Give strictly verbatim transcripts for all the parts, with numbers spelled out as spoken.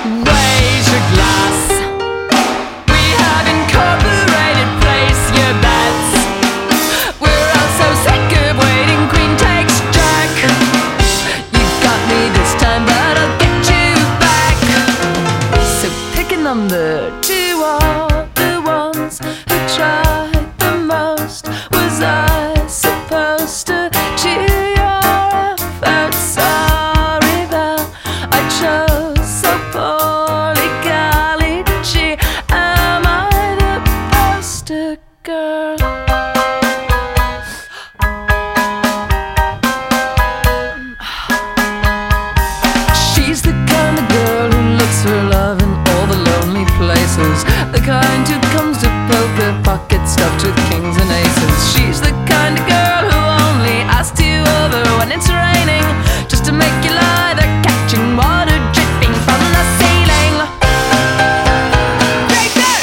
Raise your glass. We have incorporated, place your bets. We're all so sick of waiting, queen takes jack. You got me this time, but I'll get you back. So pick a number. Two are the ones who tried the most. Was I supposed to cheer your effort? Sorry that I chose so poorly. Golly gee, am I the poster girl? She's the kind of girl who looks for love in all the lonely places, the kind who comes to poker pockets stuffed with kings and aces. She's the kind of girl who only asks you over when it's raining, just to make you lie there catching water dripping from the ceiling. Right there!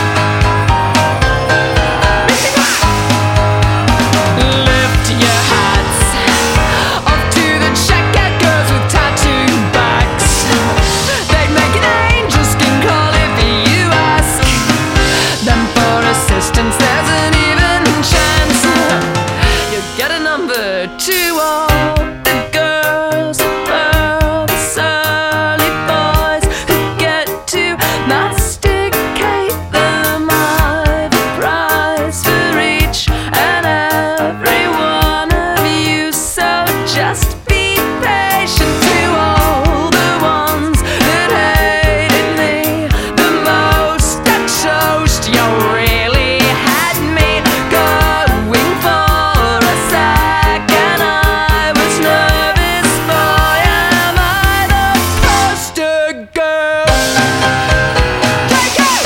Lift your hats off to the checkout girls with tattoo backs. They'd make an angel skin call if you ask them for assistance. There's an even chance you'll get a number two. All the girls above the surly boys who get to masticate them. I've a prize for each and every one of you, so just be patient. To all the ones that hated me the most, that toast you really had me going for a second. I was nervous for you. Am I the poster girl? Take it!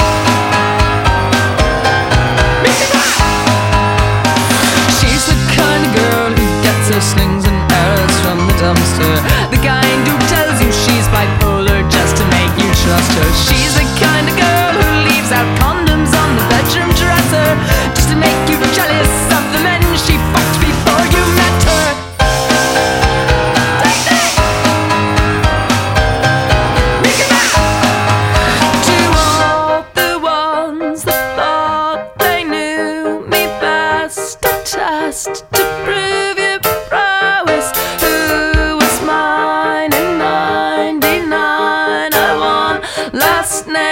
She's the kind of girl who gets her slings and arrows from the dumpster, the kind who tells you she's bipolar just to make you trust her. She's the kind of girl who leaves out condoms on the bedroom dresser just to make you jealous of the men she fucked before you met her. Take that! Make it back! To all the ones that thought they knew me best, a test to prove your prowess. Who was mine in ninety-nine? I won last night.